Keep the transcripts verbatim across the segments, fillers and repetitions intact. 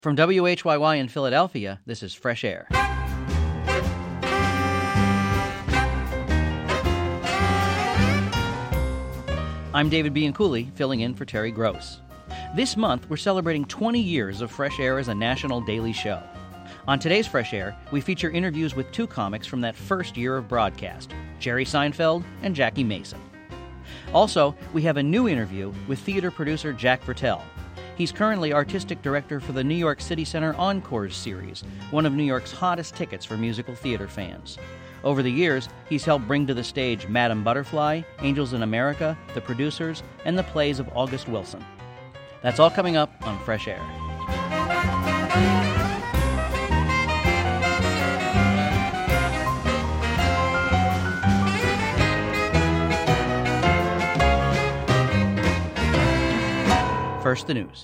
From W H Y Y in Philadelphia, this is Fresh Air. I'm David Bianculli, filling in for Terry Gross. This month, we're celebrating twenty years of Fresh Air as a national daily show. On today's Fresh Air, we feature interviews with two comics from that first year of broadcast, Jerry Seinfeld and Jackie Mason. Also, we have a new interview with theater producer Jack Vertel. He's currently artistic director for the New York City Center Encores series, one of New York's hottest tickets for musical theater fans. Over the years, he's helped bring to the stage Madame Butterfly, Angels in America, The Producers, and the plays of August Wilson. That's all coming up on Fresh Air. First, the news.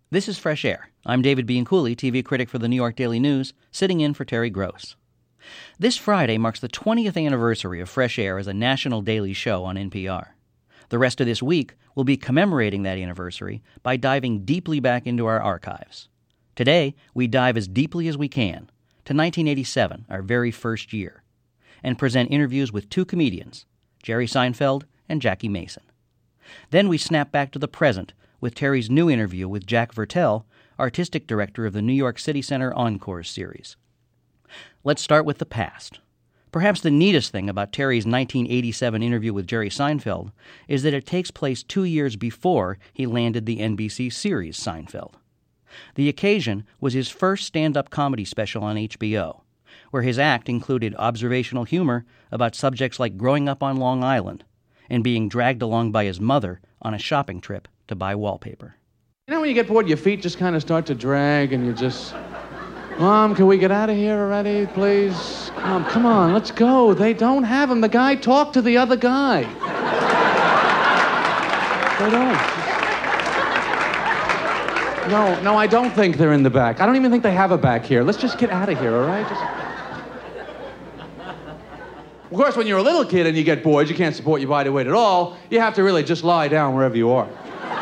This is Fresh Air. I'm David Bianculli, T V critic for the New York Daily News, sitting in for Terry Gross. This Friday marks the twentieth anniversary of Fresh Air as a national daily show on N P R. The rest of this week will be commemorating that anniversary by diving deeply back into our archives. Today, we dive as deeply as we can to nineteen eighty-seven, our very first year, and present interviews with two comedians, Jerry Seinfeld and Jackie Mason. Then we snap back to the present with Terry's new interview with Jack Vertel, artistic director of the New York City Center Encores series. Let's start with the past. Perhaps the neatest thing about Terry's nineteen eighty-seven interview with Jerry Seinfeld is that it takes place two years before he landed the N B C series Seinfeld. The occasion was his first stand-up comedy special on H B O, where his act included observational humor about subjects like growing up on Long Island and being dragged along by his mother on a shopping trip to buy wallpaper. You know when you get bored, your feet just kind of start to drag and you just... Mom, can we get out of here already, please? Mom, come on, let's go. They don't have him. The guy talked to the other guy. They don't. No, no, I don't think they're in the back. I don't even think they have a back here. Let's just get out of here, all right? Just... Of course, when you're a little kid and you get bored, you can't support your body weight at all. You have to really just lie down wherever you are.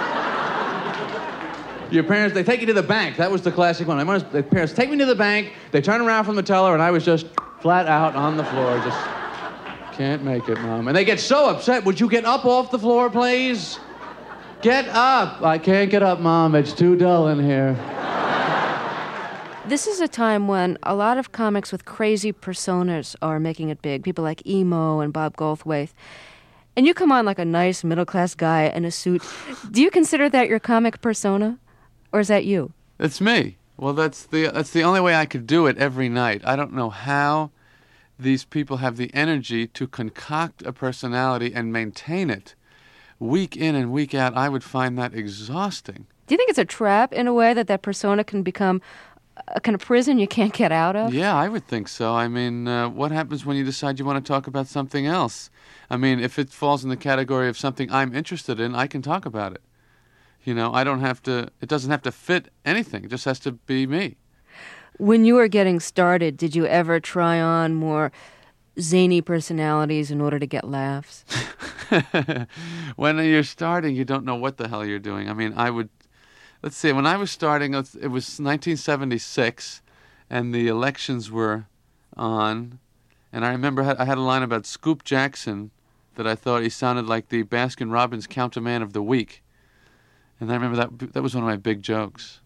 Your parents, they take you to the bank. That was the classic one. My the parents take me to the bank, they turn around from the teller, and I was just flat out on the floor. Just can't make it, Mom. And they get so upset. Would you get up off the floor, please? Get up. I can't get up, Mom. It's too dull in here. This is a time when a lot of comics with crazy personas are making it big. People like Emo and Bob Goldthwait. And you come on like a nice middle-class guy in a suit. Do you consider that your comic persona? Or is that you? It's me. Well, that's the that's the only way I could do it every night. I don't know how these people have the energy to concoct a personality and maintain it week in and week out. I would find that exhausting. Do you think it's a trap in a way that that persona can become a kind of prison you can't get out of? Yeah, I would think so. I mean, uh, what happens when you decide you want to talk about something else? I mean, if it falls in the category of something I'm interested in, I can talk about it. You know, I don't have to, it doesn't have to fit anything. It just has to be me. When you were getting started, did you ever try on more zany personalities in order to get laughs? When you're starting, you don't know what the hell you're doing. I mean, I would, let's see, when I was starting, it was nineteen seventy-six, and the elections were on, and I remember I had a line about Scoop Jackson that I thought he sounded like the Baskin-Robbins Counterman of the Week. And I remember that that was one of my big jokes.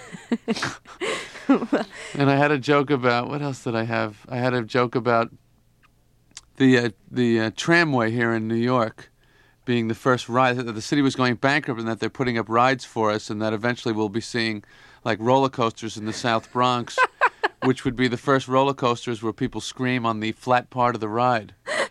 And I had a joke about, what else did I have? I had a joke about the uh, the uh, tramway here in New York being the first ride, that the city was going bankrupt and that they're putting up rides for us, and that eventually we'll be seeing like roller coasters in the South Bronx, which would be the first roller coasters where people scream on the flat part of the ride.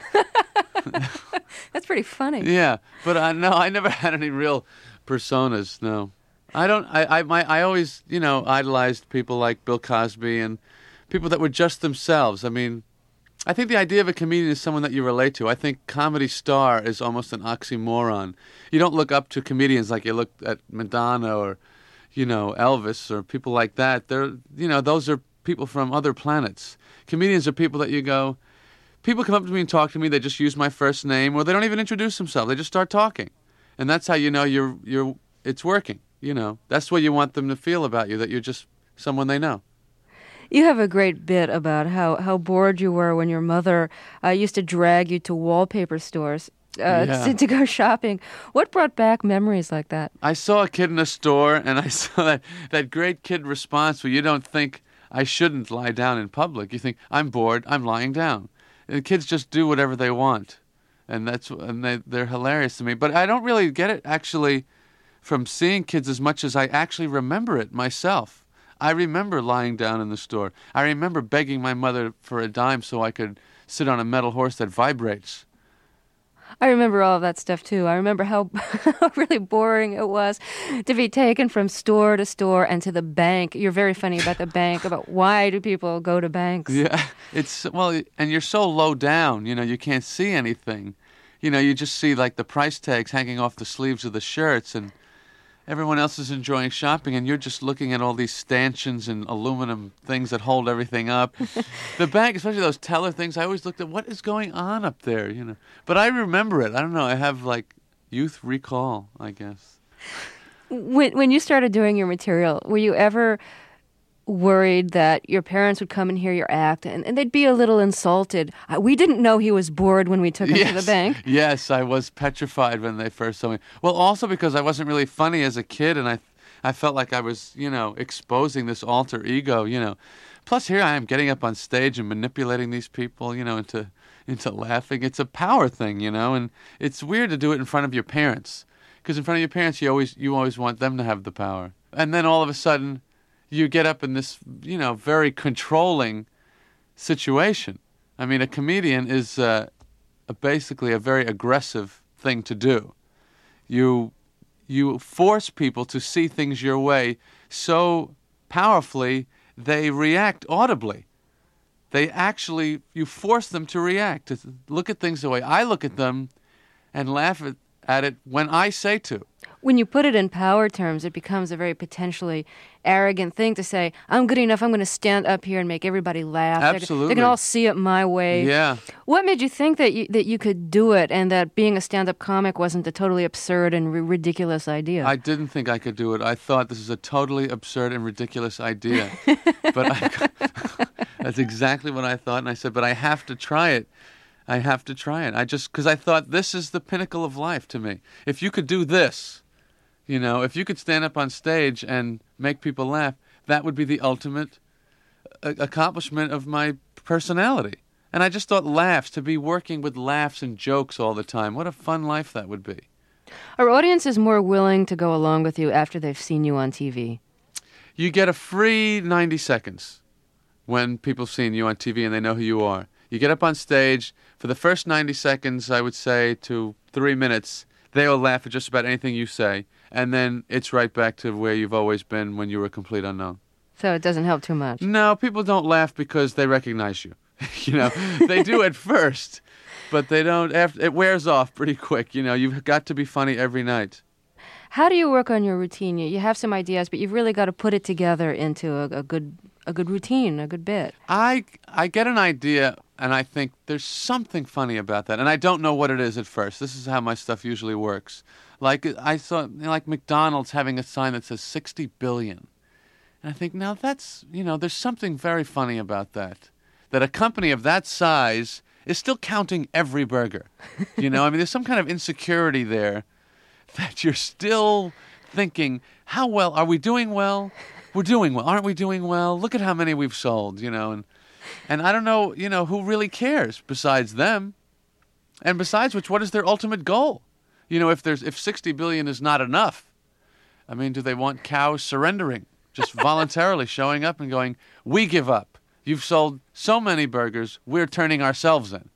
That's pretty funny. Yeah, but uh, no, I never had any real personas, no. I don't, I, I, my, I always, you know, idolized people like Bill Cosby and people that were just themselves. I mean, I think the idea of a comedian is someone that you relate to. I think comedy star is almost an oxymoron. You don't look up to comedians like you look at Madonna or, you know, Elvis or people like that. They're, you know, those are people from other planets. Comedians are people that you go, people come up to me and talk to me, they just use my first name, or they don't even introduce themselves. They just start talking. And that's how you know you're you're it's working, you know. That's what you want them to feel about you, that you're just someone they know. You have a great bit about how, how bored you were when your mother uh, used to drag you to wallpaper stores uh, yeah. to, to go shopping. What brought back memories like that? I saw a kid in a store, and I saw that, that great kid response where you don't think, I shouldn't lie down in public. You think, I'm bored, I'm lying down. And kids just do whatever they want. And that's and they, they're hilarious to me. But I don't really get it, actually, from seeing kids as much as I actually remember it myself. I remember lying down in the store. I remember begging my mother for a dime so I could sit on a metal horse that vibrates. I remember all of that stuff, too. I remember how really boring it was to be taken from store to store and to the bank. You're very funny about the bank, about why do people go to banks. Yeah, it's, well, and you're so low down, you know, you can't see anything. You know, you just see, like, the price tags hanging off the sleeves of the shirts, and everyone else is enjoying shopping, and you're just looking at all these stanchions and aluminum things that hold everything up. The bank, especially those teller things, I always looked at what is going on up there, you know. But I remember it. I don't know. I have like youth recall, I guess. When when you started doing your material, were you ever worried that your parents would come and hear your act and, and they'd be a little insulted? Uh, We didn't know he was bored when we took him yes. to the bank. Yes, I was petrified when they first saw me. Well, also because I wasn't really funny as a kid, and I, I felt like I was, you know, exposing this alter ego, you know. Plus, here I am getting up on stage and manipulating these people, you know, into into laughing. It's a power thing, you know, and it's weird to do it in front of your parents, because in front of your parents, you always you always want them to have the power, and then all of a sudden, you get up in this, you know, very controlling situation. I mean, a comedian is uh, a, basically a very aggressive thing to do. You you force people to see things your way so powerfully they react audibly. They actually, you force them to react, to look at things the way I look at them and laugh at, at it when I say to. When you put it in power terms, it becomes a very potentially arrogant thing to say, I'm good enough, I'm going to stand up here and make everybody laugh. Absolutely. They can all see it my way. Yeah. What made you think that you, that you could do it and that being a stand-up comic wasn't a totally absurd and r- ridiculous idea? I didn't think I could do it. I thought this is a totally absurd and ridiculous idea. But I, that's exactly what I thought, and I said, but I have to try it. I have to try it. I just, because I thought this is the pinnacle of life to me. If you could do this, you know, if you could stand up on stage and make people laugh, that would be the ultimate uh, accomplishment of my personality. And I just thought laughs, to be working with laughs and jokes all the time, what a fun life that would be. Are audiences more willing to go along with you after they've seen you on T V? You get a free ninety seconds when people have seen you on T V and they know who you are. You get up on stage, for the first ninety seconds, I would say, to three minutes, they will laugh at just about anything you say, and then it's right back to where you've always been when you were a complete unknown. So it doesn't help too much. No, people don't laugh because they recognize you. You know, they do at first, but they don't. After it wears off pretty quick. You know, you've got to be funny every night. How do you work on your routine? You you have some ideas, but you've really got to put it together into a, a good a good routine, a good bit. I I get an idea, and I think there's something funny about that, and I don't know what it is at first. This is how my stuff usually works. Like I saw, you know, like McDonald's having a sign that says sixty billion, and I think, now that's, you know, there's something very funny about that. That a company of that size is still counting every burger. You know, I mean, there's some kind of insecurity there that you're still thinking, how well, are we doing well? We're doing well. Aren't we doing well? Look at how many we've sold, you know. And and I don't know, you know, who really cares besides them? And besides which, what is their ultimate goal? You know, if there's if sixty billion is not enough, I mean, do they want cows surrendering, just voluntarily showing up and going, we give up. You've sold so many burgers, we're turning ourselves in.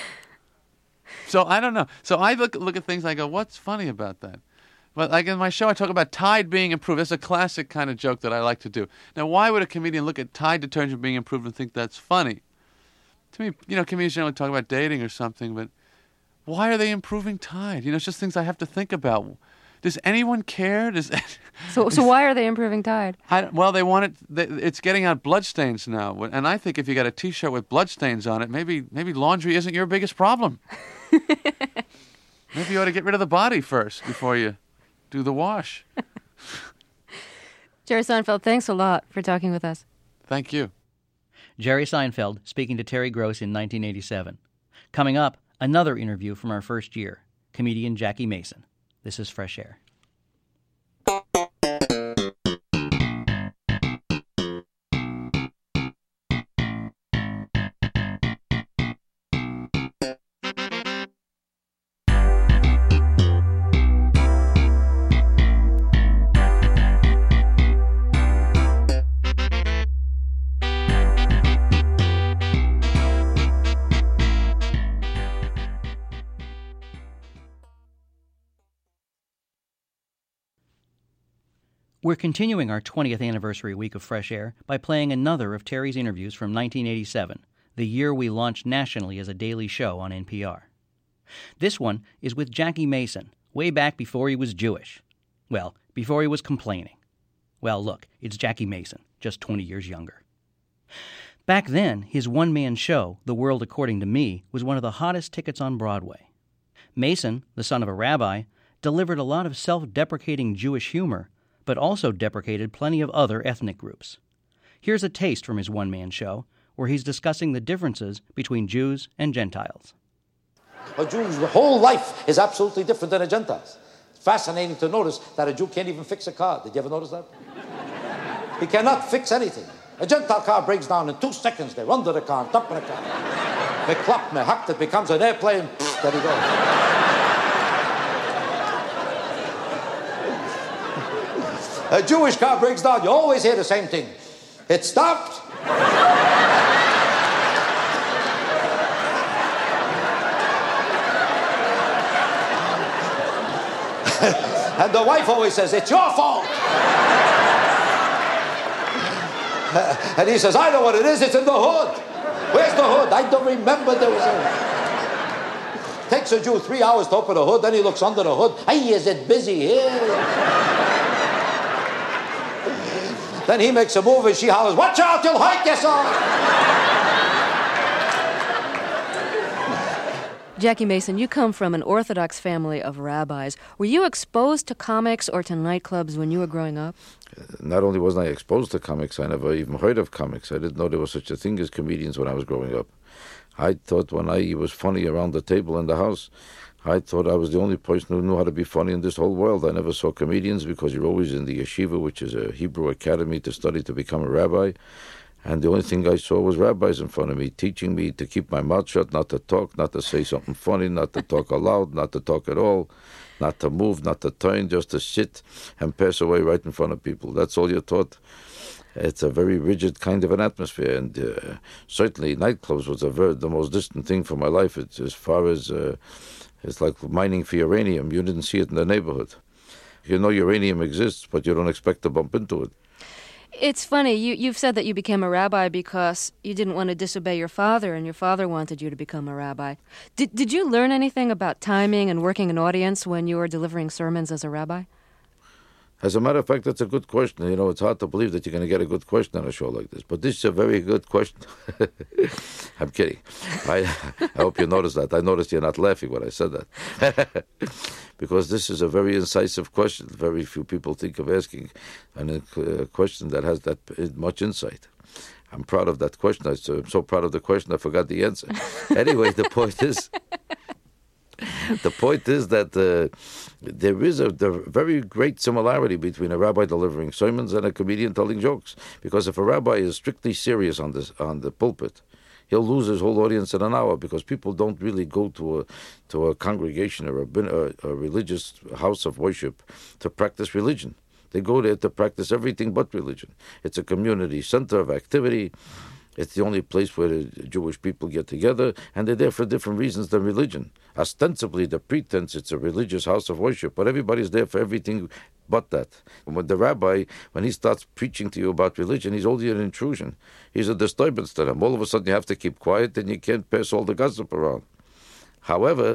So I don't know. So I look look at things and I go, what's funny about that? But like in my show, I talk about Tide being improved. That's a classic kind of joke that I like to do. Now, why would a comedian look at Tide detergent being improved and think that's funny? To me, you know, comedians generally talk about dating or something, but why are they improving Tide? You know, it's just things I have to think about. Does anyone care? Does So, so why are they improving Tide? I, well, they want it. They, it's getting out bloodstains now, and I think if you got a T-shirt with bloodstains on it, maybe maybe laundry isn't your biggest problem. Maybe you ought to get rid of the body first before you do the wash. Jerry Seinfeld, thanks a lot for talking with us. Thank you. Jerry Seinfeld speaking to Terry Gross in nineteen eighty-seven. Coming up, another interview from our first year, comedian Jackie Mason. This is Fresh Air. We're continuing our twentieth anniversary week of Fresh Air by playing another of Terry's interviews from nineteen eighty-seven, the year we launched nationally as a daily show on N P R. This one is with Jackie Mason, way back before he was Jewish. Well, before he was complaining. Well, look, it's Jackie Mason, just twenty years younger. Back then, his one-man show, The World According to Me, was one of the hottest tickets on Broadway. Mason, the son of a rabbi, delivered a lot of self-deprecating Jewish humor, but also deprecated plenty of other ethnic groups. Here's a taste from his one-man show, where he's discussing the differences between Jews and Gentiles. A Jew's whole life is absolutely different than a Gentile's. It's fascinating to notice that a Jew can't even fix a car. Did you ever notice that? He cannot fix anything. A Gentile car breaks down in two seconds. They're under the car, top of the car. They clap, they hack, it becomes an airplane. There you go. A Jewish car breaks down, you always hear the same thing. It stopped. And the wife always says, it's your fault. And he says, I know what it is, it's in the hood. Where's the hood? I don't remember there was a... Takes a Jew three hours to open the hood, then he looks under the hood. Hey, is it busy here? Then he makes a move and she hollers, watch out, you'll hurt yourself. Jackie Mason, you come from an Orthodox family of rabbis. Were you exposed to comics or to nightclubs when you were growing up? Not only wasn't I exposed to comics, I never even heard of comics. I didn't know there was such a thing as comedians when I was growing up. I thought when I was funny around the table in the house, I thought I was the only person who knew how to be funny in this whole world. I never saw comedians because you're always in the yeshiva, which is a Hebrew academy to study to become a rabbi. And the only thing I saw was rabbis in front of me, teaching me to keep my mouth shut, not to talk, not to say something funny, not to talk aloud, not to talk at all, not to move, not to turn, just to sit and pass away right in front of people. That's all you're taught. It's a very rigid kind of an atmosphere, and uh, certainly nightclubs was a very, the most distant thing from my life. It's as far as uh, it's like mining for uranium. You didn't see it in the neighborhood. You know uranium exists, but you don't expect to bump into it. It's funny, you, you've said that you became a rabbi because you didn't want to disobey your father, and your father wanted you to become a rabbi. Did, did you learn anything about timing and working an audience when you were delivering sermons as a rabbi? As a matter of fact, that's a good question. You know, it's hard to believe that you're going to get a good question on a show like this. But this is a very good question. I'm kidding. I, I hope you noticed that. I noticed you're not laughing when I said that. Because this is a very incisive question. Very few people think of asking an, a question that has that much insight. I'm proud of that question. I'm so, I'm so proud of the question I forgot the answer. Anyway, the point is... The point is that uh, there is a the very great similarity between a rabbi delivering sermons and a comedian telling jokes. Because if a rabbi is strictly serious on this on the pulpit, he'll lose his whole audience in an hour, because people don't really go to a to a congregation or a, a, a religious house of worship to practice religion. They go there to practice everything but religion. It's a community center of activity. It's the only place where the Jewish people get together, and they're there for different reasons than religion. Ostensibly, the pretense it's a religious house of worship, but everybody's there for everything but that. And when the rabbi, when he starts preaching to you about religion, he's only an intrusion. He's a disturbance to them. All of a sudden, you have to keep quiet, and you can't pass all the gossip around. However,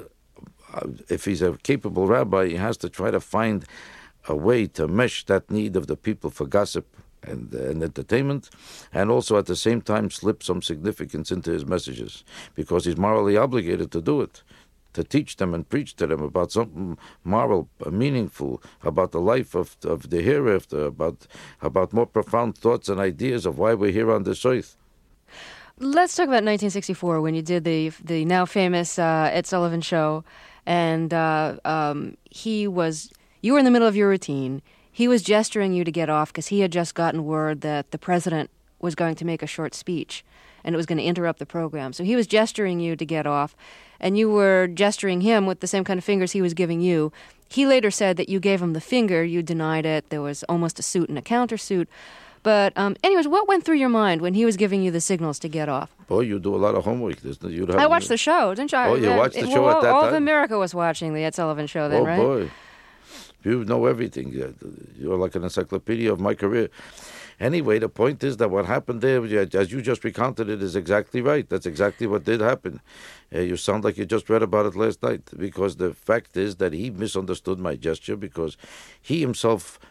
if he's a capable rabbi, he has to try to find a way to mesh that need of the people for gossip And, uh, and entertainment, and also at the same time slip some significance into his messages, because he's morally obligated to do it, to teach them and preach to them about something moral, uh, meaningful, about the life of of the hereafter, about about more profound thoughts and ideas of why we're here on this earth. Let's talk about nineteen sixty-four, when you did the the now famous uh, Ed Sullivan Show, and uh, um, he was you were in the middle of your routine. He was gesturing you to get off because he had just gotten word that the president was going to make a short speech and it was going to interrupt the program. So he was gesturing you to get off, and you were gesturing him with the same kind of fingers he was giving you. He later said that you gave him the finger. You denied it. There was almost a suit and a countersuit. But um, anyways, what went through your mind when he was giving you the signals to get off? Boy, you do a lot of homework. You'd have I watched the show, didn't you? Oh, you uh, watched the it, show well, at that all time? All of America was watching the Ed Sullivan Show then, oh, right? Oh, boy. You know everything. You're like an encyclopedia of my career. Anyway, the point is that what happened there, as you just recounted it, is exactly right. That's exactly what did happen. Uh, you sound like you just read about it last night, because the fact is that he misunderstood my gesture, because he himself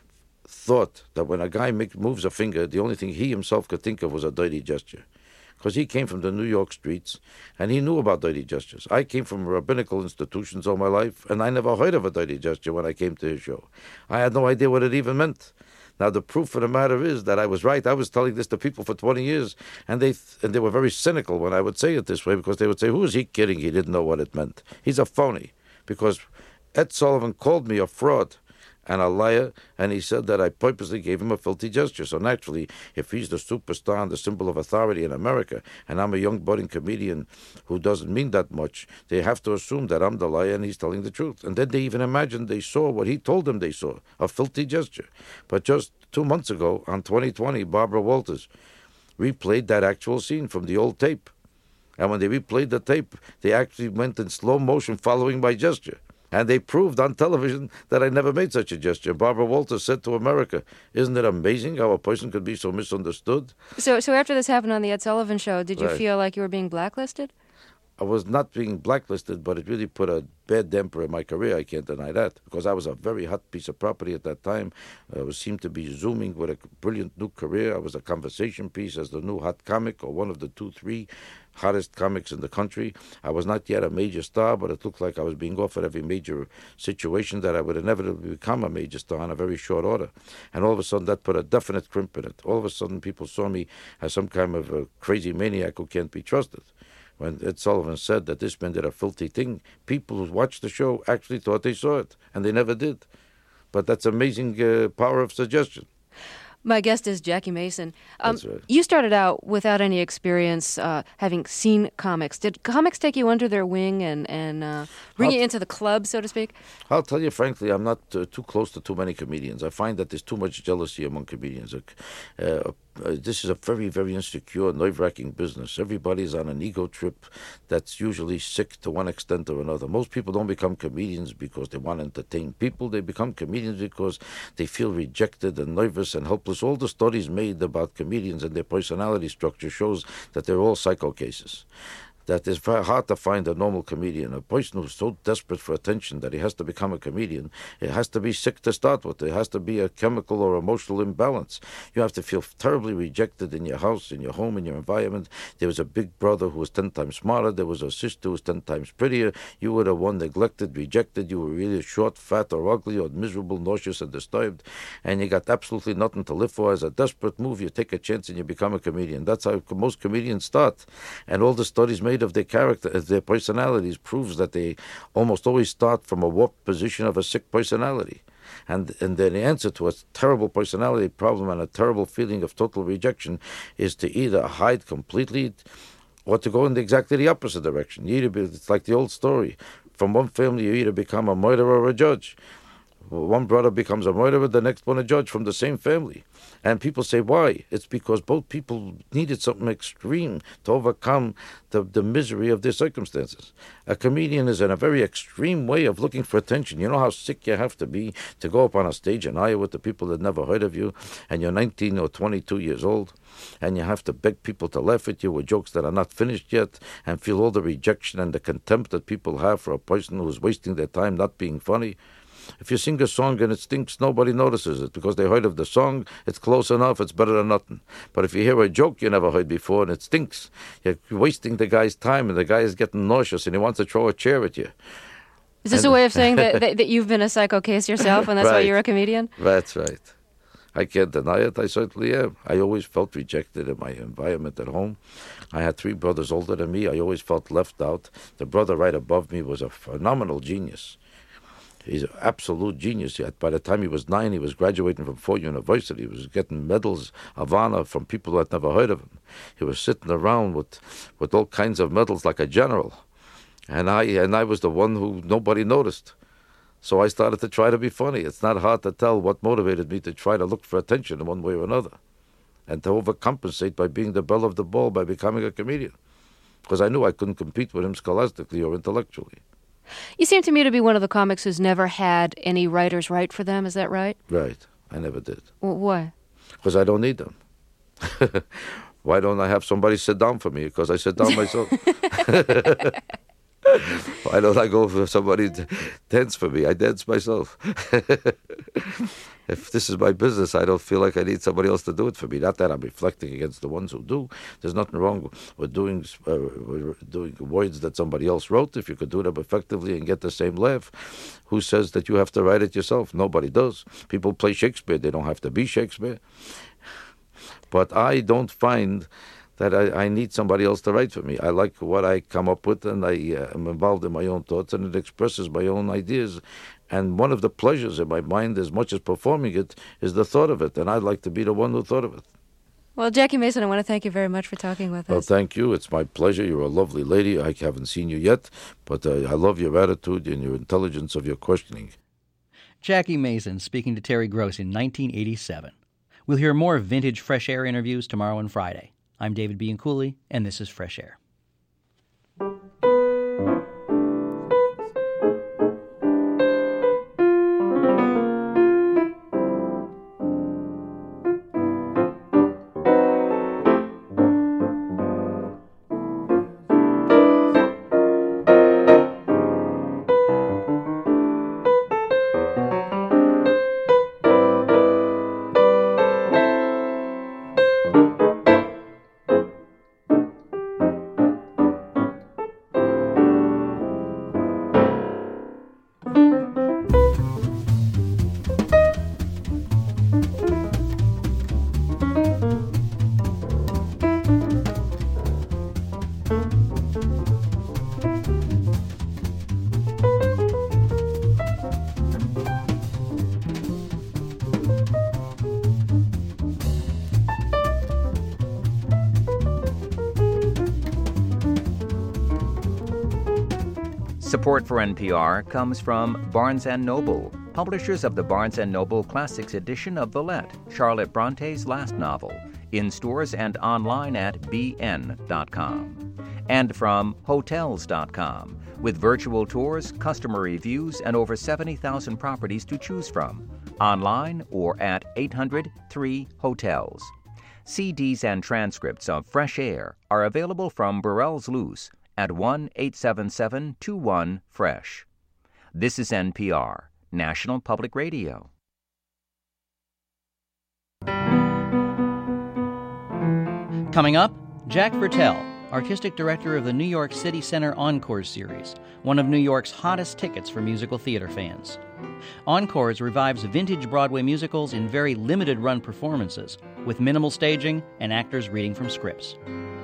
thought that when a guy make, moves a finger, the only thing he himself could think of was a dirty gesture. Because he came from the New York streets, and he knew about dirty gestures. I came from rabbinical institutions all my life, and I never heard of a dirty gesture when I came to his show. I had no idea what it even meant. Now, the proof of the matter is that I was right. I was telling this to people for twenty years, and they th- and they were very cynical when I would say it this way, because they would say, who is he kidding? He didn't know what it meant. He's a phony. Because Ed Sullivan called me a fraud and a liar, and he said that I purposely gave him a filthy gesture. So naturally, if he's the superstar and the symbol of authority in America, and I'm a young budding comedian who doesn't mean that much, they have to assume that I'm the liar and he's telling the truth. And then they even imagined they saw what he told them they saw, a filthy gesture. But just two months ago, on twenty twenty, Barbara Walters replayed that actual scene from the old tape. And when they replayed the tape, they actually went in slow motion following my gesture. And they proved on television that I never made such a gesture. Barbara Walters said to America, isn't it amazing how a person could be so misunderstood? So, so after this happened on the Ed Sullivan Show, did you Right. feel like you were being blacklisted? I was not being blacklisted, but it really put a bad damper in my career. I can't deny that, because I was a very hot piece of property at that time. I was, seemed to be zooming with a brilliant new career. I was a conversation piece as the new hot comic, or one of the two, three hottest comics in the country. I was not yet a major star, but it looked like I was being offered every major situation that I would inevitably become a major star in a very short order. And all of a sudden, that put a definite crimp in it. All of a sudden, people saw me as some kind of a crazy maniac who can't be trusted. When Ed Sullivan said that this man did a filthy thing, people who watched the show actually thought they saw it, and they never did. But that's amazing uh, power of suggestion. My guest is Jackie Mason. Um, That's right. You started out without any experience uh, having seen comics. Did comics take you under their wing and, and uh, bring I'll you t- into the club, so to speak? I'll tell you frankly, I'm not uh, too close to too many comedians. I find that there's too much jealousy among comedians. Uh, uh, this is a very, very insecure, nerve-wracking business. Everybody's on an ego trip that's usually sick to one extent or another. Most people don't become comedians because they want to entertain people. They become comedians because they feel rejected and nervous and helpless. All the studies made about comedians and their personality structure shows that they're all psycho cases. That it's very hard to find a normal comedian, a person who's so desperate for attention that he has to become a comedian. It has to be sick to start with. There has to be a chemical or emotional imbalance. You have to feel terribly rejected in your house, in your home, in your environment. There was a big brother who was ten times smarter. There was a sister who was ten times prettier. You were the one neglected, rejected. You were really short, fat, or ugly, or miserable, nauseous, and disturbed. And you got absolutely nothing to live for. As a desperate move, you take a chance and you become a comedian. That's how most comedians start. And all the studies made of their character, their personalities, proves that they almost always start from a warped position of a sick personality. And and then the answer to a terrible personality problem and a terrible feeling of total rejection is to either hide completely or to go in exactly the opposite direction. You either be, it's like the old story. From one family, you either become a murderer or a judge. One brother becomes a murderer, the next one a judge from the same family. And people say, why? It's because both people needed something extreme to overcome the, the misery of their circumstances. A comedian is in a very extreme way of looking for attention. You know how sick you have to be to go up on a stage in Iowa with the people that never heard of you, and you're nineteen or twenty-two years old, and you have to beg people to laugh at you with jokes that are not finished yet, and feel all the rejection and the contempt that people have for a person who's wasting their time not being funny. If you sing a song and it stinks, nobody notices it because they heard of the song. It's close enough. It's better than nothing. But if you hear a joke you never heard before and it stinks, you're wasting the guy's time and the guy is getting nauseous and he wants to throw a chair at you. Is this And- a way of saying that, that, that you've been a psycho case yourself and that's why Right. you're a comedian? That's right. I can't deny it. I certainly am. I always felt rejected in my environment at home. I had three brothers older than me. I always felt left out. The brother right above me was a phenomenal genius. He's an absolute genius. Yet by the time he was nine, he was graduating from Ford University. He was getting medals of honor from people who had never heard of him. He was sitting around with, with all kinds of medals like a general. And I and I was the one who nobody noticed. So I started to try to be funny. It's not hard to tell what motivated me to try to look for attention in one way or another. And to overcompensate by being the belle of the ball by becoming a comedian. Because I knew I couldn't compete with him scholastically or intellectually. You seem to me to be one of the comics who's never had any writers write for them. Is that right? Right. I never did. W- why? Because I don't need them. Why don't I have somebody sit down for me? Because I sit down myself. Why don't I go for somebody to dance for me? I dance myself. If this is my business, I don't feel like I need somebody else to do it for me. Not that I'm reflecting against the ones who do. There's nothing wrong with doing uh, doing words that somebody else wrote. If you could do them effectively and get the same laugh, who says that you have to write it yourself? Nobody does. People play Shakespeare. They don't have to be Shakespeare. But I don't find that I, I need somebody else to write for me. I like what I come up with, and I uh, am involved in my own thoughts, and it expresses my own ideas. And one of the pleasures in my mind, as much as performing it, is the thought of it. And I'd like to be the one who thought of it. Well, Jackie Mason, I want to thank you very much for talking with Well, us. thank you. It's my pleasure. You're a lovely lady. I haven't seen you yet, but uh, I love your attitude and your intelligence of your questioning. Jackie Mason speaking to Terry Gross in nineteen eighty-seven. We'll hear more vintage Fresh Air interviews tomorrow and Friday. I'm David Bianculli, and this is Fresh Air. Support for N P R comes from Barnes and Noble, publishers of the Barnes and Noble Classics edition of Villette, Charlotte Bronte's last novel, in stores and online at b n dot com. And from Hotels dot com, with virtual tours, customer reviews, and over seventy thousand properties to choose from, online or at eight hundred three hotels. C Ds and transcripts of Fresh Air are available from Burrell's Loose at one eight seven seven two one fresh. This is N P R, National Public Radio. Coming up, Jack Vertel, artistic director of the New York City Center Encores series, one of New York's hottest tickets for musical theater fans. Encores revives vintage Broadway musicals in very limited-run performances, with minimal staging and actors reading from scripts.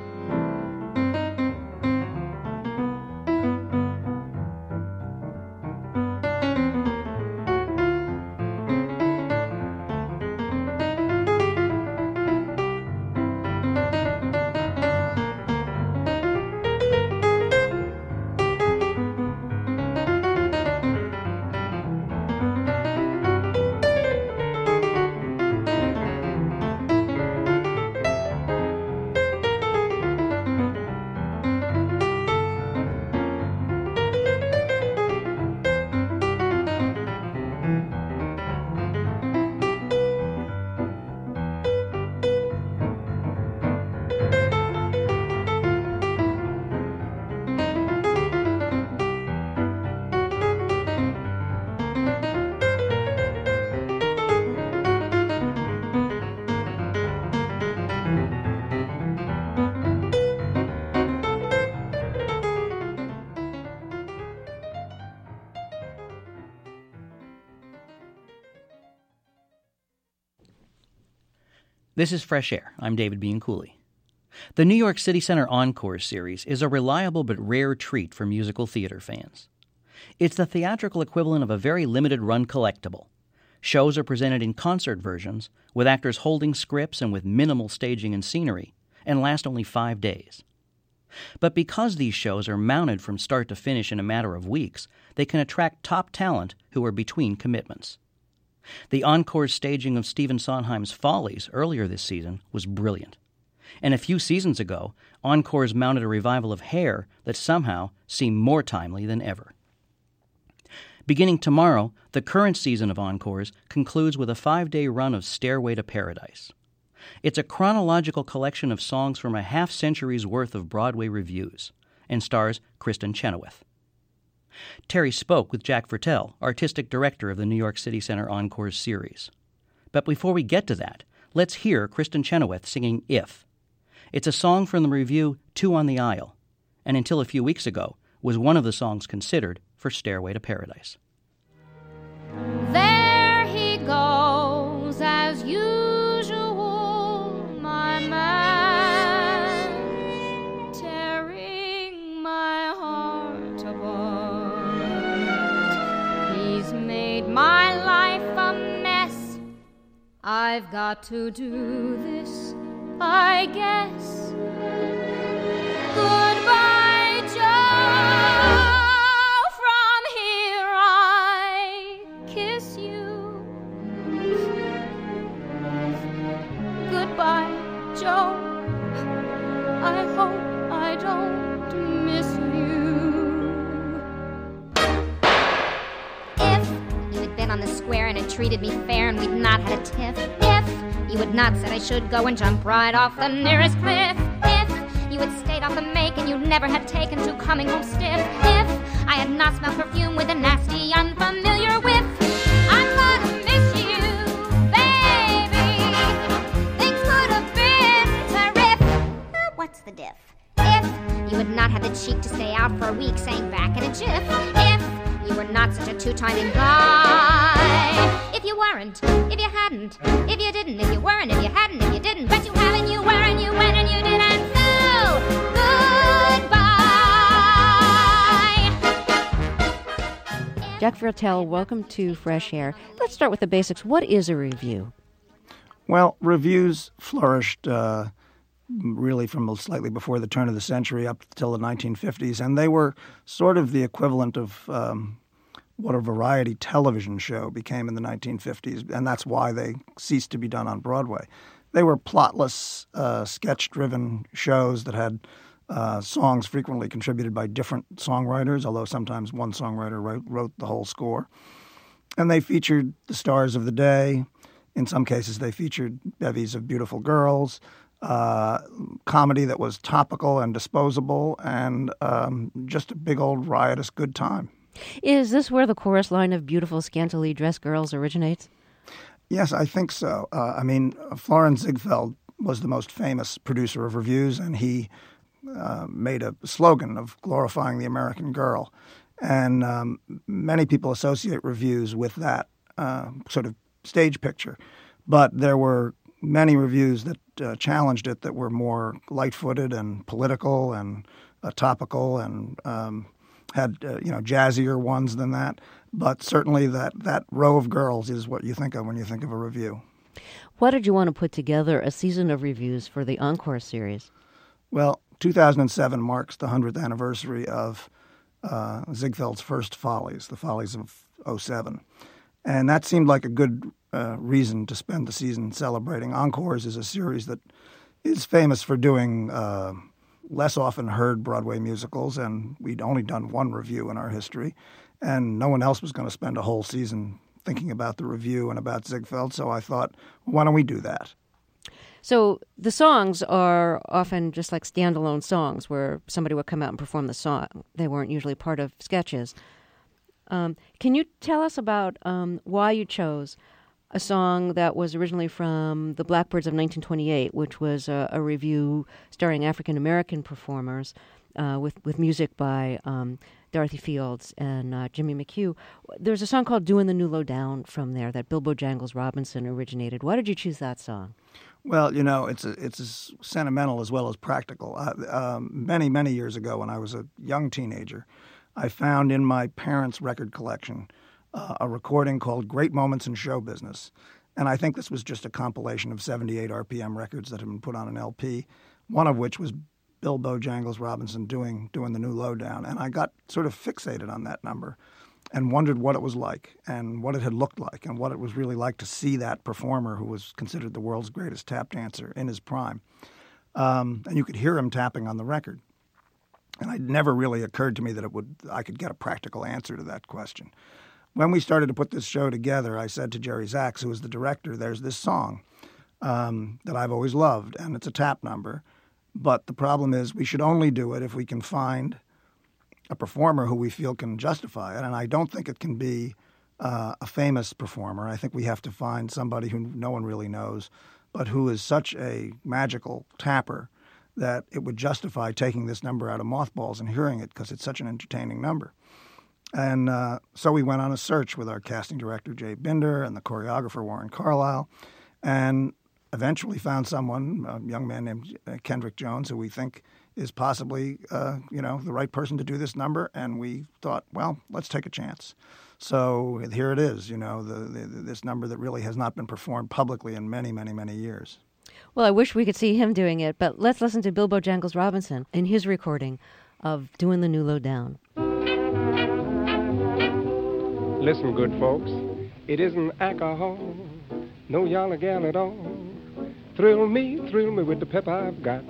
This is Fresh Air. I'm David Bianculli. The New York City Center Encores series is a reliable but rare treat for musical theater fans. It's the theatrical equivalent of a very limited-run collectible. Shows are presented in concert versions, with actors holding scripts and with minimal staging and scenery, and last only five days. But because these shows are mounted from start to finish in a matter of weeks, they can attract top talent who are between commitments. The encore staging of Stephen Sondheim's Follies earlier this season was brilliant. And a few seasons ago, Encores mounted a revival of Hair that somehow seemed more timely than ever. Beginning tomorrow, the current season of Encores concludes with a five-day run of Stairway to Paradise. It's a chronological collection of songs from a half-century's worth of Broadway revues, and stars Kristen Chenoweth. Terry spoke with Jack Fertel, artistic director of the New York City Center Encores series. But before we get to that, let's hear Kristen Chenoweth singing If. It's a song from the review Two on the Aisle, and until a few weeks ago was one of the songs considered for Stairway to Paradise. There he goes, as usual, my man, tearing my heart apart. He's made my life a mess. I've got to do this, I guess. Goodbye, Joe. From here I kiss you. Goodbye, Joe. I hope I don't miss you. If you had been on the square and had treated me fair and we'd not had a tiff. If you had not said I should go and jump right off the nearest cliff. If you had stayed off the make and you never had taken to coming home stiff. If I had not smelled perfume with a nasty, unfamiliar whiff. I'm gonna miss you, baby. Things could have been terrific. Uh, what's the diff? If you had not had the cheek to stay out for a week saying back in a jiff. If you were not such a two-timing guy. If you weren't, if you hadn't, if you didn't, if you weren't, if you hadn't, if you didn't, but you haven't, you were, and you went, and you didn't. So, goodbye. Jack Fertel, welcome to Fresh Air. Let's start with the basics. What is a review? Well, reviews flourished uh, really from slightly before the turn of the century up until the nineteen fifties, and they were sort of the equivalent of um, what a variety television show became in the nineteen fifties, and that's why they ceased to be done on Broadway. They were plotless, uh, sketch-driven shows that had uh, songs frequently contributed by different songwriters, although sometimes one songwriter wrote, wrote the whole score. And they featured the stars of the day. In some cases, they featured bevies of beautiful girls, uh, comedy that was topical and disposable, and um, just a big old riotous good time. Is this where the chorus line of beautiful, scantily dressed girls originates? Yes, I think so. Uh, I mean, Florenz Ziegfeld was the most famous producer of reviews, and he uh, made a slogan of glorifying the American girl. And um, many people associate reviews with that uh, sort of stage picture. But there were many reviews that uh, challenged it that were more light-footed and political and uh, topical and um, had uh, you know jazzier ones than that. But certainly that, that row of girls is what you think of when you think of a review. Why did you want to put together a season of reviews for the Encore series? Well, two thousand seven marks the hundredth anniversary of uh, Ziegfeld's first Follies, the Follies of oh seven. And that seemed like a good uh, reason to spend the season celebrating. Encores is a series that is famous for doing uh, less often heard Broadway musicals, and we'd only done one review in our history. And no one else was going to spend a whole season thinking about the review and about Ziegfeld, so I thought, why don't we do that? So the songs are often just like standalone songs where somebody would come out and perform the song. They weren't usually part of sketches. Um, can you tell us about um, why you chose a song that was originally from The Blackbirds of nineteen twenty-eight, which was a, a review starring African-American performers uh, with, with music by um, Dorothy Fields and uh, Jimmy McHugh. There's a song called Doin' the New Low Down from there that Bilbo Jangles Robinson originated. Why did you choose that song? Well, you know, it's a, it's as sentimental as well as practical. Uh, um, many, many years ago when I was a young teenager, I found in my parents' record collection uh, a recording called Great Moments in Show Business. And I think this was just a compilation of seventy-eight R P M records that had been put on an L P, one of which was Bilbo Jangles Robinson doing doing the New Lowdown. And I got sort of fixated on that number and wondered what it was like and what it had looked like and what it was really like to see that performer who was considered the world's greatest tap dancer in his prime. Um, and you could hear him tapping on the record. And it never really occurred to me that it would I could get a practical answer to that question. When we started to put this show together, I said to Jerry Zaks, who was the director, there's this song um, that I've always loved, and it's a tap number. But the problem is we should only do it if we can find a performer who we feel can justify it. And I don't think it can be uh, a famous performer. I think we have to find somebody who no one really knows, but who is such a magical tapper that it would justify taking this number out of mothballs and hearing it because it's such an entertaining number. And uh, so we went on a search with our casting director, Jay Binder, and the choreographer, Warren Carlyle, and eventually found someone, a young man named Kendrick Jones, who we think is possibly, uh, you know, the right person to do this number. And we thought, well, let's take a chance. So here it is, you know, the, the, this number that really has not been performed publicly in many, many, many years. Well, I wish we could see him doing it, but let's listen to Bilbo Jangles Robinson in his recording of Doing the New Low Down. Listen, good folks, it isn't alcohol, no yalla gal at all. Thrill me, thrill me with the pep I've got.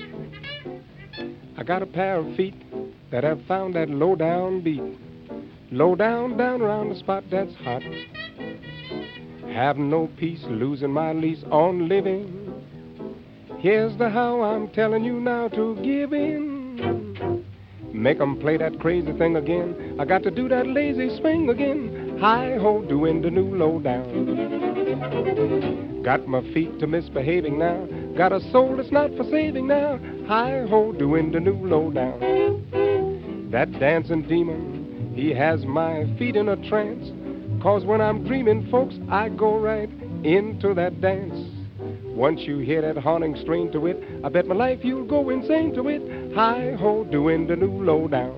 I got a pair of feet that have found that low down beat. Low down, down around the spot that's hot. Have no peace, losing my lease on living. Here's the how I'm telling you now to give in. Make 'em play that crazy thing again. I got to do that lazy swing again. Hi-ho, doing the new low down. Got my feet to misbehaving now. Got a soul that's not for saving now. Hi-ho, doing the new low down. That dancing demon, he has my feet in a trance. 'Cause when I'm dreaming, folks, I go right into that dance. Once you hear that haunting strain to it, I bet my life you'll go insane to it. Hi-ho, doing the new low down.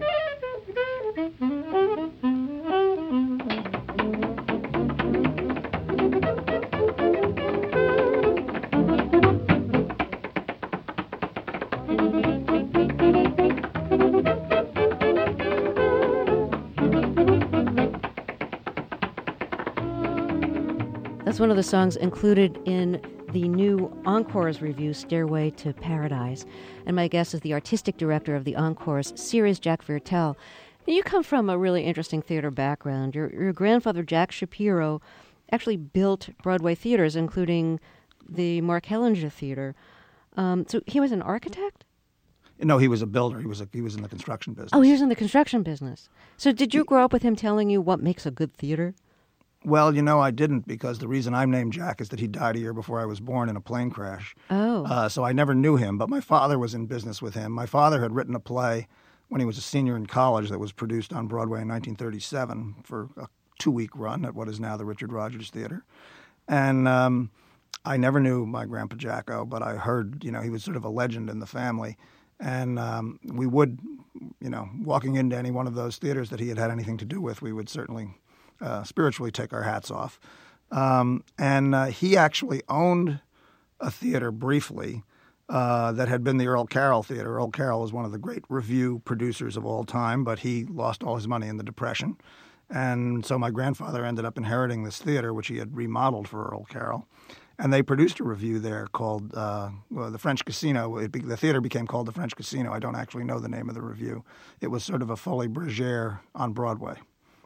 That's one of the songs included in the new Encores review, Stairway to Paradise. And my guest is the artistic director of the Encores series, Jack Viertel. You come from a really interesting theater background. Your, your grandfather, Jack Shapiro, actually built Broadway theaters, including the Mark Hellinger Theater. Um, so he was an architect? No, he was a builder. He was a, he was in the construction business. Oh, he was in the construction business. So did you grow up with him telling you what makes a good theater? Well, you know, I didn't, because the reason I'm named Jack is that he died a year before I was born in a plane crash. Oh. Uh, so I never knew him, but my father was in business with him. My father had written a play when he was a senior in college that was produced on Broadway in nineteen thirty-seven for a two-week run at what is now the Richard Rodgers Theater. And um, I never knew my Grandpa Jacko, but I heard, you know, he was sort of a legend in the family. And um, we would, you know, walking into any one of those theaters that he had had anything to do with, we would certainly uh, spiritually take our hats off. Um, and uh, he actually owned a theater briefly uh, that had been the Earl Carroll Theater. Earl Carroll was one of the great revue producers of all time, but he lost all his money in the Depression. And so my grandfather ended up inheriting this theater, which he had remodeled for Earl Carroll. And they produced a revue there called uh, well, the French Casino. It be, the theater became called the French Casino. I don't actually know the name of the revue. It was sort of a Folie Bergère on Broadway.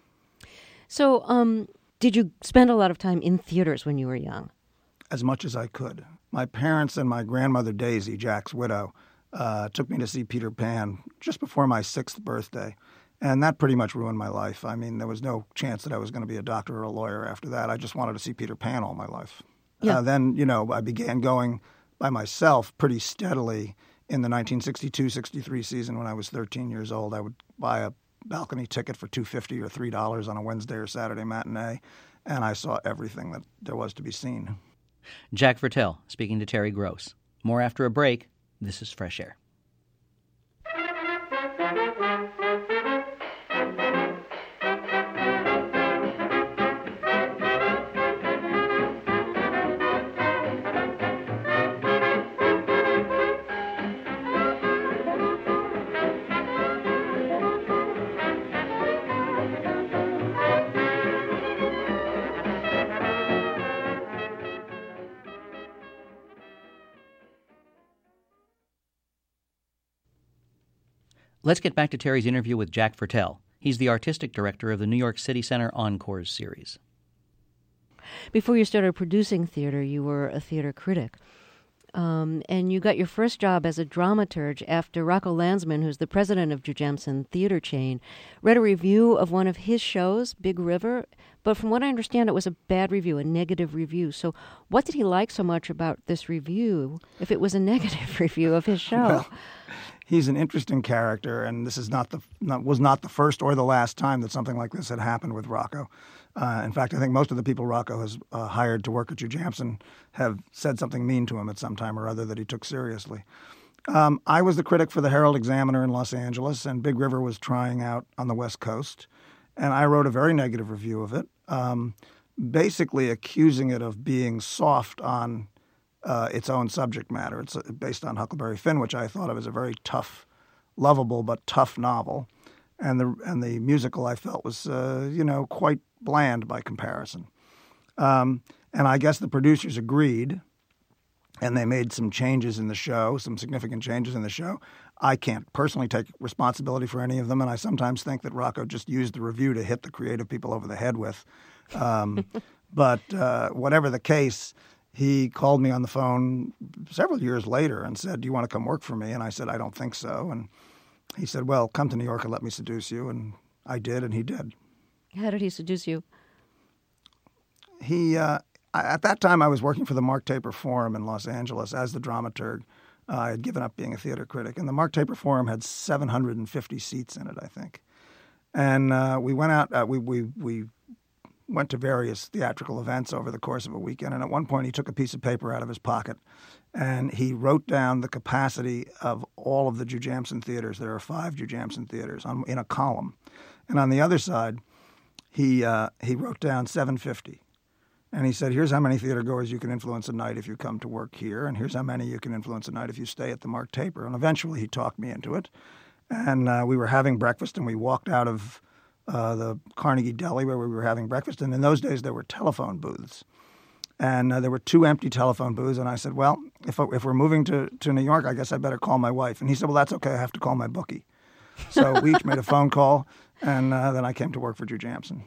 So um, did you spend a lot of time in theaters when you were young? As much as I could. My parents and my grandmother Daisy, Jack's widow, uh, took me to see Peter Pan just before my sixth birthday. And that pretty much ruined my life. I mean, there was no chance that I was going to be a doctor or a lawyer after that. I just wanted to see Peter Pan all my life. Yeah. Uh, then, you know, I began going by myself pretty steadily in the nineteen sixty-two sixty-three season when I was thirteen years old. I would buy a balcony ticket for two dollars and fifty cents or three dollars on a Wednesday or Saturday matinee, and I saw everything that there was to be seen. Jack Viertel speaking to Terry Gross. More after a break. This is Fresh Air. Let's get back to Terry's interview with Jack Viertel. He's the artistic director of the New York City Center Encores series. Before you started producing theater, you were a theater critic. Um, and you got your first job as a dramaturge after Rocco Landsman, who's the president of Jujamcyn Theater Chain, read a review of one of his shows, Big River. But from what I understand, it was a bad review, a negative review. So what did he like so much about this review if it was a negative review of his show? Well, he's an interesting character, and this is not the not, was not the first or the last time that something like this had happened with Rocco. Uh, in fact, I think most of the people Rocco has uh, hired to work at Jujamcyn have said something mean to him at some time or other that he took seriously. Um, I was the critic for the Herald Examiner in Los Angeles, and Big River was trying out on the West Coast. And I wrote a very negative review of it, um, basically accusing it of being soft on uh, its own subject matter. It's based on Huckleberry Finn, which I thought of as a very tough, lovable but tough novel. And the and the musical I felt was, uh, you know, quite bland by comparison. Um, and I guess the producers agreed, and they made some changes in the show, some significant changes in the show. I can't personally take responsibility for any of them, and I sometimes think that Rocco just used the review to hit the creative people over the head with. Um, but uh, whatever the case, he called me on the phone several years later and said, "Do you want to come work for me?" And I said, "I don't think so." And he said, "Well, come to New York and let me seduce you." And I did, and he did. How did he seduce you? He, uh, at that time, I was working for the Mark Taper Forum in Los Angeles as the dramaturg. Uh, I had given up being a theater critic, and the Mark Taper Forum had seven hundred fifty seats in it, I think. And uh, we went out. Uh, we we we went to various theatrical events over the course of a weekend. And at one point, he took a piece of paper out of his pocket, and he wrote down the capacity of all of the Jujamcyn theaters. There are five Jujamcyn theaters on, in a column, and on the other side, he uh, he wrote down seven fifty. And he said, "Here's how many theater goers you can influence a night if you come to work here, and here's how many you can influence a night if you stay at the Mark Taper." And eventually he talked me into it. And uh, we were having breakfast, and we walked out of uh, the Carnegie Deli where we were having breakfast. And in those days, there were telephone booths. And uh, there were two empty telephone booths. And I said, "Well, if, if we're moving to, to New York, I guess I better call my wife." And he said, "Well, that's okay. I have to call my bookie." So we each made a phone call, and uh, then I came to work for Jujamcyn.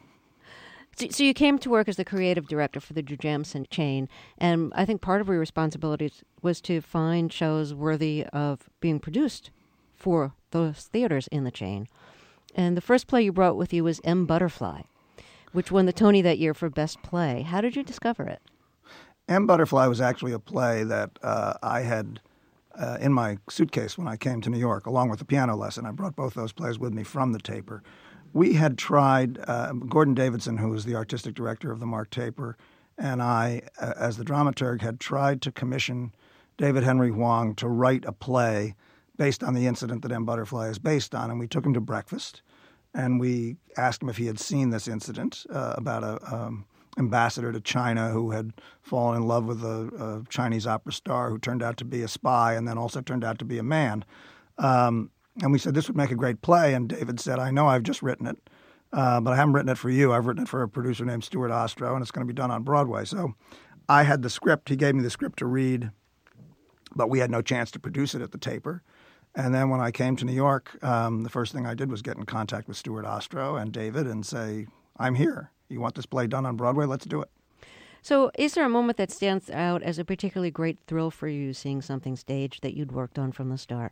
So you came to work as the creative director for the Jujamcyn chain, and I think part of your responsibilities was to find shows worthy of being produced for those theaters in the chain. And the first play you brought with you was M. Butterfly, which won the Tony that year for Best Play. How did you discover it? M. Butterfly was actually a play that uh, I had uh, in my suitcase when I came to New York, along with the piano lesson. I brought both those plays with me from the Taper. We had tried, uh, Gordon Davidson, who was the artistic director of the Mark Taper, and I, uh, as the dramaturg, had tried to commission David Henry Hwang to write a play based on the incident that M. Butterfly is based on. And we took him to breakfast, and we asked him if he had seen this incident uh, about a um, ambassador to China who had fallen in love with a, a Chinese opera star who turned out to be a spy and then also turned out to be a man. Um, And we said, this would make a great play. And David said, "I know I've just written it, uh, but I haven't written it for you. I've written it for a producer named Stuart Ostro, and it's going to be done on Broadway." So I had the script. He gave me the script to read, but we had no chance to produce it at the Taper. And then when I came to New York, um, the first thing I did was get in contact with Stuart Ostro and David and say, "I'm here. You want this play done on Broadway? Let's do it." So is there a moment that stands out as a particularly great thrill for you, seeing something staged that you'd worked on from the start?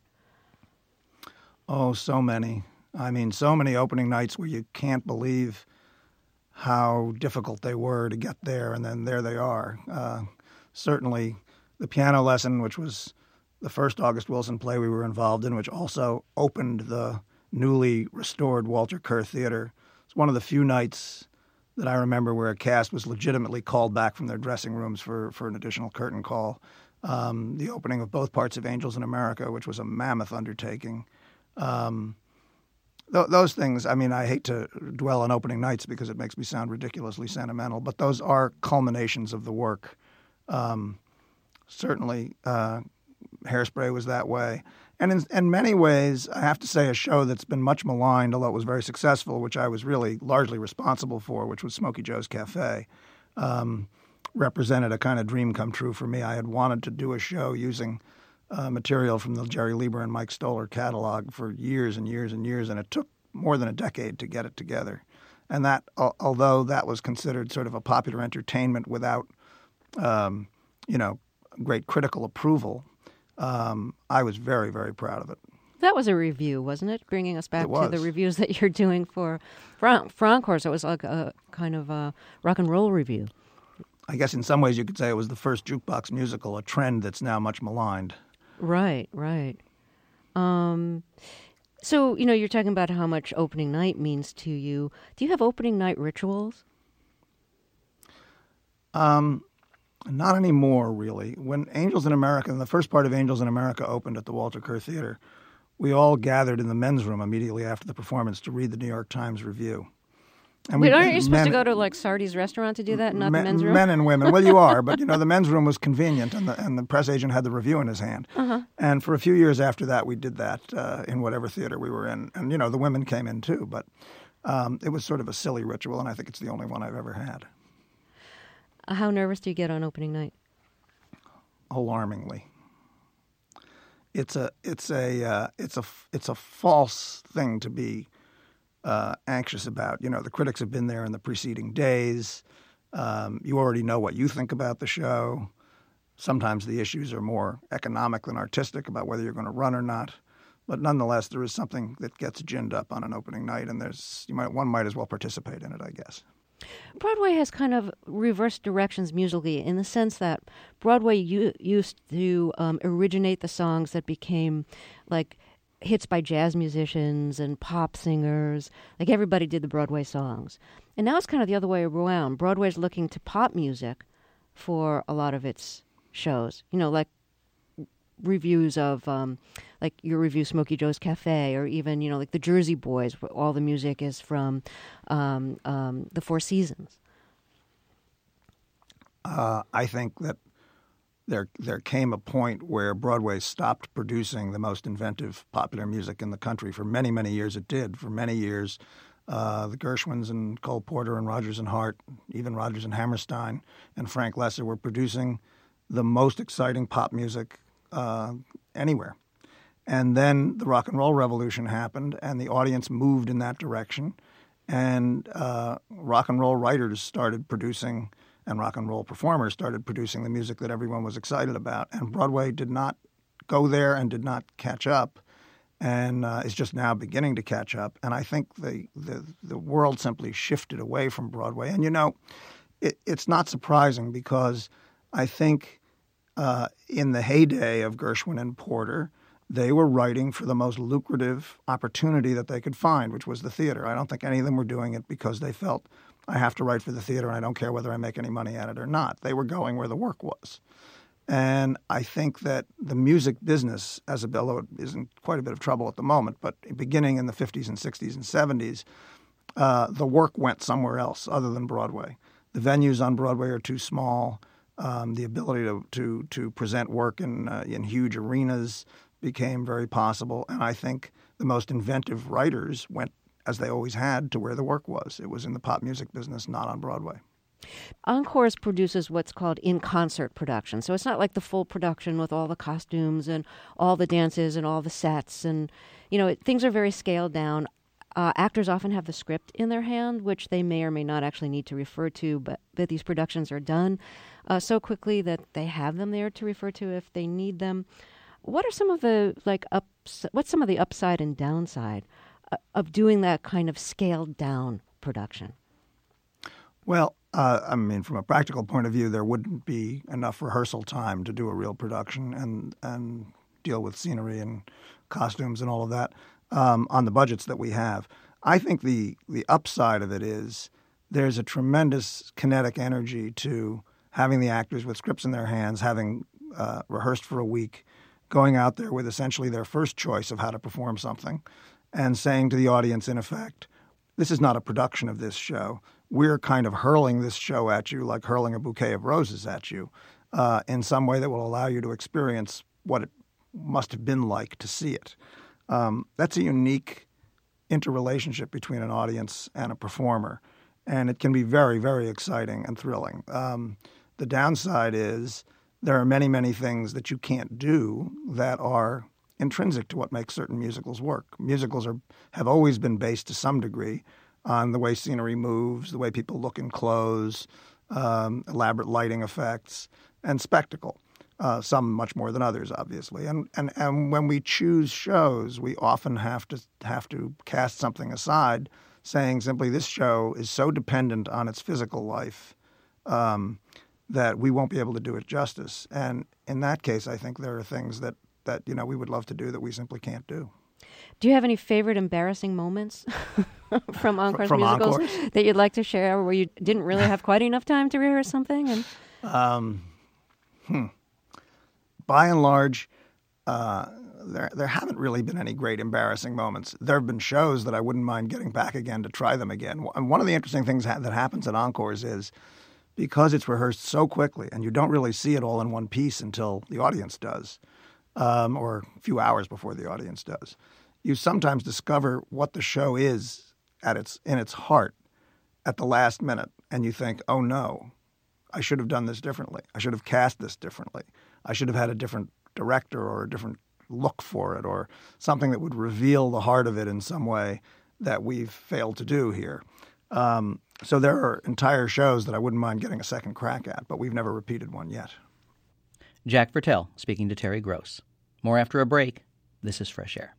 Oh, so many. I mean, so many opening nights where you can't believe how difficult they were to get there, and then there they are. Uh, certainly the piano lesson, which was the first August Wilson play we were involved in, which also opened the newly restored Walter Kerr Theater. It's one of the few nights that I remember where a cast was legitimately called back from their dressing rooms for, for an additional curtain call. Um, the opening of both parts of Angels in America, which was a mammoth undertaking. Um, th- those things, I mean, I hate to dwell on opening nights because it makes me sound ridiculously sentimental, but those are culminations of the work. Um, certainly, uh, Hairspray was that way. And in, in many ways, I have to say a show that's been much maligned, although it was very successful, which I was really largely responsible for, which was Smokey Joe's Cafe, um, represented a kind of dream come true for me. I had wanted to do a show using Uh, material from the Jerry Lieber and Mike Stoller catalog for years and years and years, and it took more than a decade to get it together. And that, al- although that was considered sort of a popular entertainment without, um, you know, great critical approval, um, I was very, very proud of it. That was a review, wasn't it? Bringing us back It was. to the reviews that you're doing for Fran- Francours. It was like a kind of a rock and roll review. I guess in some ways you could say it was the first jukebox musical, a trend that's now much maligned. Right, right. Um, so, you know, you're talking about how much opening night means to you. Do you have opening night rituals? Um, not anymore, really. When Angels in America, the first part of Angels in America opened at the Walter Kerr Theater, we all gathered in the men's room immediately after the performance to read the New York Times review. And Wait, we- aren't you supposed men- to go to like Sardi's restaurant to do that, not men, the men's room? Men and women. Well, you are, but you know the men's room was convenient, and the and the press agent had the review in his hand. Uh-huh. And for a few years after that, we did that uh, in whatever theater we were in, and you know the women came in too. But um, it was sort of a silly ritual, and I think it's the only one I've ever had. Uh, How nervous do you get on opening night? Alarmingly. It's a it's a uh, it's a it's a false thing to be uh, anxious about. You know, the critics have been there in the preceding days. Um, you already know what you think about the show. Sometimes the issues are more economic than artistic about whether you're going to run or not. But nonetheless, there is something that gets ginned up on an opening night, and there's you might one might as well participate in it, I guess. Broadway has kind of reversed directions musically in the sense that Broadway u- used to um, originate the songs that became like hits by jazz musicians and pop singers. Like everybody did the Broadway songs. And now it's kind of the other way around. Broadway's looking to pop music for a lot of its shows. You know, like reviews of, um, like your review Smokey Joe's Cafe, or even, you know, like the Jersey Boys, where all the music is from um, um, the Four Seasons. Uh, I think that there there came a point where Broadway stopped producing the most inventive popular music in the country. For many, many years it did. For many years, uh, the Gershwins and Cole Porter and Rodgers and Hart, even Rodgers and Hammerstein and Frank Lesser were producing the most exciting pop music uh, anywhere. And then the rock and roll revolution happened, and the audience moved in that direction. And uh, rock and roll writers started producing, and rock and roll performers started producing the music that everyone was excited about. And Broadway did not go there and did not catch up, and uh, is just now beginning to catch up. And I think the, the, the world simply shifted away from Broadway. And, you know, it, it's not surprising, because I think uh, in the heyday of Gershwin and Porter, they were writing for the most lucrative opportunity that they could find, which was the theater. I don't think any of them were doing it because they felt, I have to write for the theater and I don't care whether I make any money at it or not. They were going where the work was. And I think that the music business, as a although it is in quite a bit of trouble at the moment, but beginning in the fifties and sixties and seventies, uh, the work went somewhere else other than Broadway. The venues on Broadway are too small. Um, the ability to, to, to present work in, uh, in huge arenas became very possible. And I think the most inventive writers went, as they always had, to where the work was. It was in the pop music business, not on Broadway. Encores produces what's called in-concert production. So it's not like the full production with all the costumes and all the dances and all the sets. And, you know, it, things are very scaled down. Uh, actors often have the script in their hand, which they may or may not actually need to refer to, but, but these productions are done uh, so quickly that they have them there to refer to if they need them. What are some of the, like, ups, what's some of the upside and downside uh, of doing that kind of scaled down production? Well, uh, I mean, from a practical point of view, there wouldn't be enough rehearsal time to do a real production and and deal with scenery and costumes and all of that um, on the budgets that we have. I think the the upside of it is there's a tremendous kinetic energy to having the actors with scripts in their hands, having uh, rehearsed for a week, going out there with essentially their first choice of how to perform something, and saying to the audience, in effect, this is not a production of this show. We're kind of hurling this show at you like hurling a bouquet of roses at you uh, in some way that will allow you to experience what it must have been like to see it. Um, that's a unique interrelationship between an audience and a performer, and it can be very, very exciting and thrilling. Um, the downside is there are many, many things that you can't do that are intrinsic to what makes certain musicals work. Musicals are have always been based to some degree on the way scenery moves, the way people look in clothes, um, elaborate lighting effects, and spectacle. Uh, some much more than others, obviously. And, and and when we choose shows, we often have to have to cast something aside, saying simply this show is so dependent on its physical life um, that we won't be able to do it justice. And in that case, I think there are things that, that you know we would love to do that we simply can't do. Do you have any favorite embarrassing moments from Encore's from musicals Encores? that you'd like to share, where you didn't really have quite enough time to rehearse something? And um, hmm. By and large, uh, there there haven't really been any great embarrassing moments. There have been shows that I wouldn't mind getting back again to try them again. And one of the interesting things ha- that happens at Encores is because it's rehearsed so quickly, and you don't really see it all in one piece until the audience does, um, or a few hours before the audience does. You sometimes discover what the show is at its in its heart at the last minute, and you think, "Oh no, I should have done this differently. I should have cast this differently. I should have had a different director or a different look for it, or something that would reveal the heart of it in some way that we've failed to do here." Um, so there are entire shows that I wouldn't mind getting a second crack at, but we've never repeated one yet. Jack Vertel speaking to Terry Gross. More after a break. This is Fresh Air.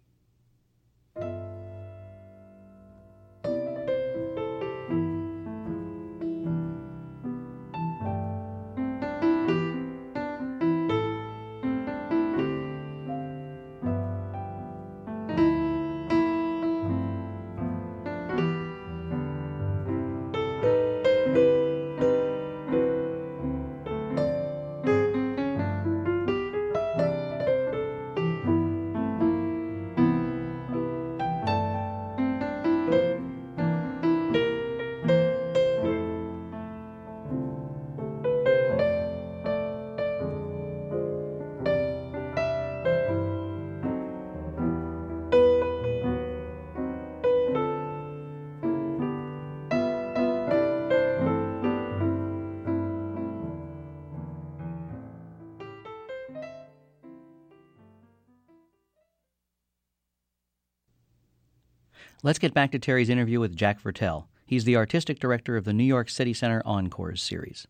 Let's get back to Terry's interview with Jack Vertel. He's the artistic director of the New York City Center Encores series.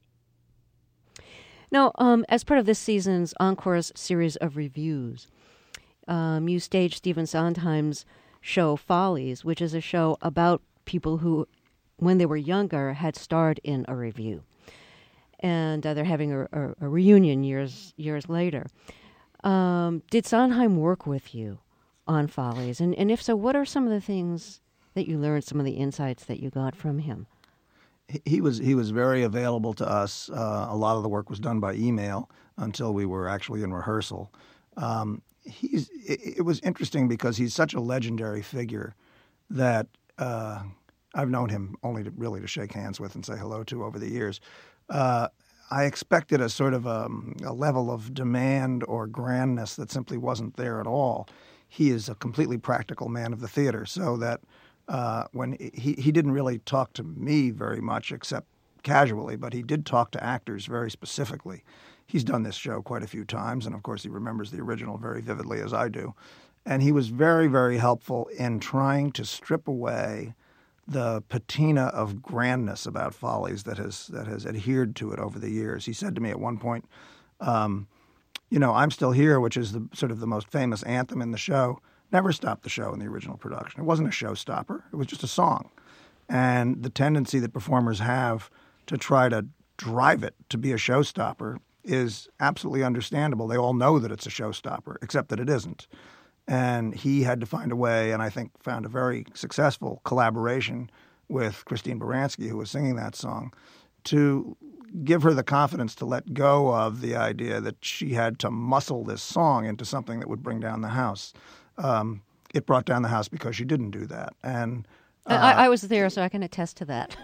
Now, um, as part of this season's Encores series of reviews, um, you staged Stephen Sondheim's show Follies, which is a show about people who, when they were younger, had starred in a review. And uh, they're having a, a, a reunion years years later. Um, did Sondheim work with you on Follies? And, and if so, what are some of the things that you learned, some of the insights that you got from him? He was he was very available to us. Uh, a lot of the work was done by email until we were actually in rehearsal. Um, he's it, it was interesting because he's such a legendary figure that uh, I've known him only to, really to shake hands with and say hello to over the years. Uh, I expected a sort of a, a level of demand or grandness that simply wasn't there at all. He is a completely practical man of the theater, so that uh, when he, he didn't really talk to me very much except casually, but he did talk to actors very specifically. He's done this show quite a few times, and of course he remembers the original very vividly as I do. And he was very, very helpful in trying to strip away the patina of grandness about Follies that has that has adhered to it over the years. He said to me at one point, um, you know, I'm Still Here, which is the sort of the most famous anthem in the show, never stopped the show in the original production. It wasn't a showstopper. It was just a song. And the tendency that performers have to try to drive it to be a showstopper is absolutely understandable. They all know that it's a showstopper, except that it isn't. And he had to find a way, and I think found a very successful collaboration with Christine Baranski, who was singing that song, to give her the confidence to let go of the idea that she had to muscle this song into something that would bring down the house. Um, it brought down the house because she didn't do that. And uh, I, I was there, so I can attest to that.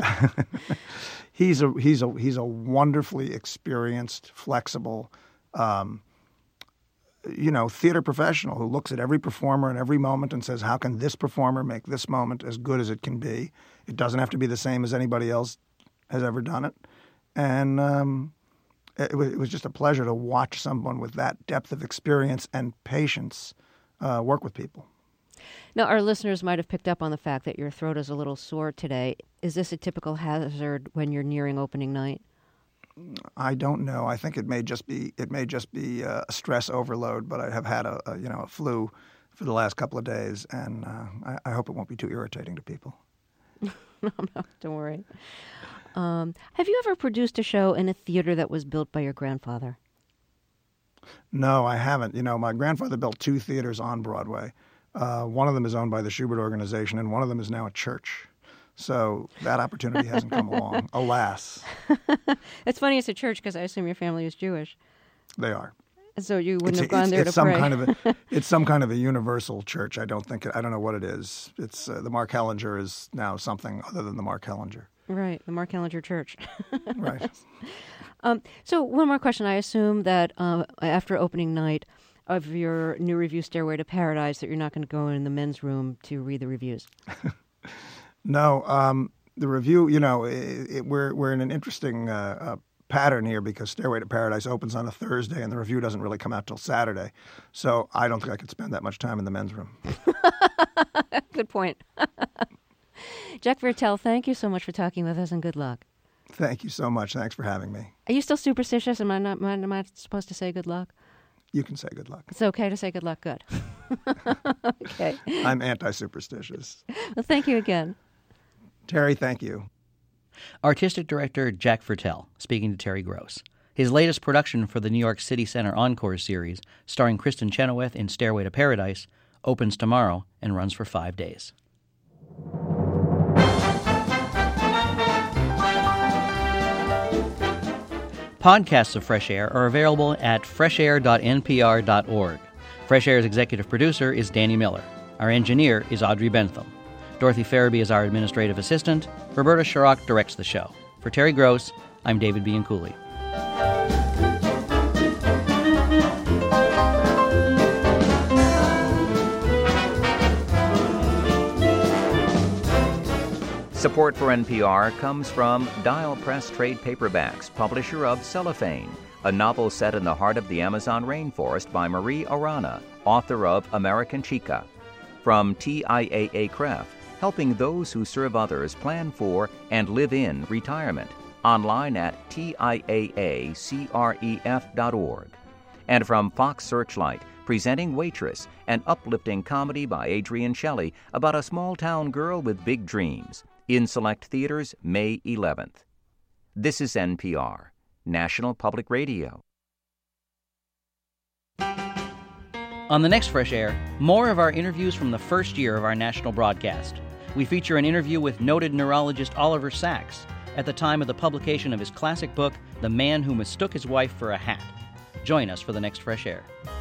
he's a he's a he's a wonderfully experienced, flexible, um, you know, theater professional who looks at every performer in every moment and says, how can this performer make this moment as good as it can be? It doesn't have to be the same as anybody else has ever done it. And um, it, it was just a pleasure to watch someone with that depth of experience and patience uh, work with people. Now, our listeners might have picked up on the fact that your throat is a little sore today. Is this a typical hazard when you're nearing opening night? I don't know. I think it may just be it may just be uh, a stress overload. But I have had a, a you know a flu for the last couple of days, and uh, I, I hope it won't be too irritating to people. No, no, don't worry. Um, have you ever produced a show in a theater that was built by your grandfather? No, I haven't. You know, my grandfather built two theaters on Broadway. Uh, one of them is owned by the Shubert Organization, and one of them is now a church. So that opportunity hasn't come along, alas. It's funny it's a church because I assume your family is Jewish. They are. So you wouldn't it's, have gone it's, there it's to some pray. Kind of a, it's some kind of a universal church. I don't think, it, I don't know what it is. It's uh, the Mark Hellinger is now something other than the Mark Hellinger. Right, the Mark Hellinger Church. Right. Um, so one more question. I assume that uh, after opening night of your new review, Stairway to Paradise, that you're not going to go in the men's room to read the reviews. No, um, the review, you know, it, it, we're we're in an interesting uh, uh, pattern here because Stairway to Paradise opens on a Thursday and the review doesn't really come out till Saturday. So I don't think I could spend that much time in the men's room. Good point. Jack Viertel, thank you so much for talking with us and good luck. Thank you so much. Thanks for having me. Are you still superstitious? Am I not? Am I supposed to say good luck? You can say good luck. It's okay to say good luck. Good. Okay. I'm anti-superstitious. Well, thank you again. Terry, thank you. Artistic director Jack Viertel speaking to Terry Gross. His latest production for the New York City Center Encore series, starring Kristen Chenoweth in Stairway to Paradise, opens tomorrow and runs for five days. Podcasts of Fresh Air are available at fresh air dot n p r dot org. Fresh Air's executive producer is Danny Miller. Our engineer is Audrey Bentham. Dorothy Farabee is our administrative assistant. Roberta Sharrock directs the show. For Terry Gross, I'm David Bianculli. Support for N P R comes from Dial Press Trade Paperbacks, publisher of Cellophane, a novel set in the heart of the Amazon rainforest by Marie Arana, author of American Chica. From T I A A C R E F, helping those who serve others plan for and live in retirement. Online at T I A A C R E F dot org. And from Fox Searchlight, presenting Waitress, an uplifting comedy by Adrienne Shelley about a small-town girl with big dreams. In select theaters May eleventh. This is N P R, National Public Radio. On the next Fresh Air, more of our interviews from the first year of our national broadcast. We feature an interview with noted neurologist Oliver Sacks at the time of the publication of his classic book, The Man Who Mistook His Wife for a Hat. Join us for the next Fresh Air.